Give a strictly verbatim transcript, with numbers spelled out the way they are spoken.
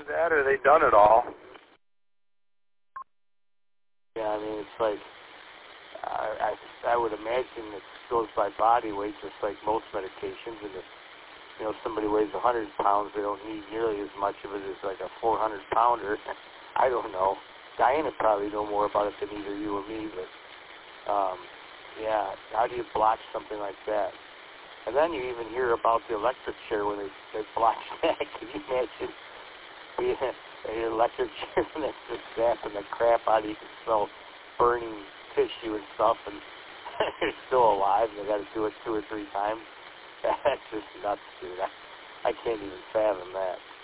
that or they done it all. Yeah, I mean, it's like, I, I, I would imagine it goes by body weight, just like most medications. And if, you know, somebody weighs one hundred pounds, they don't need nearly as much of it as like a four hundred pounder. I don't know. Diana probably know more about it than either you or me, but, um, yeah, how do you block something like that? And then you even hear about the electric chair when they, they block that. Can you imagine being an electric chair and that's just zapping the crap out of you? You can smell burning tissue and stuff, and you're still alive, and they got to do it two or three times. That's just nuts, dude. I, I can't even fathom that.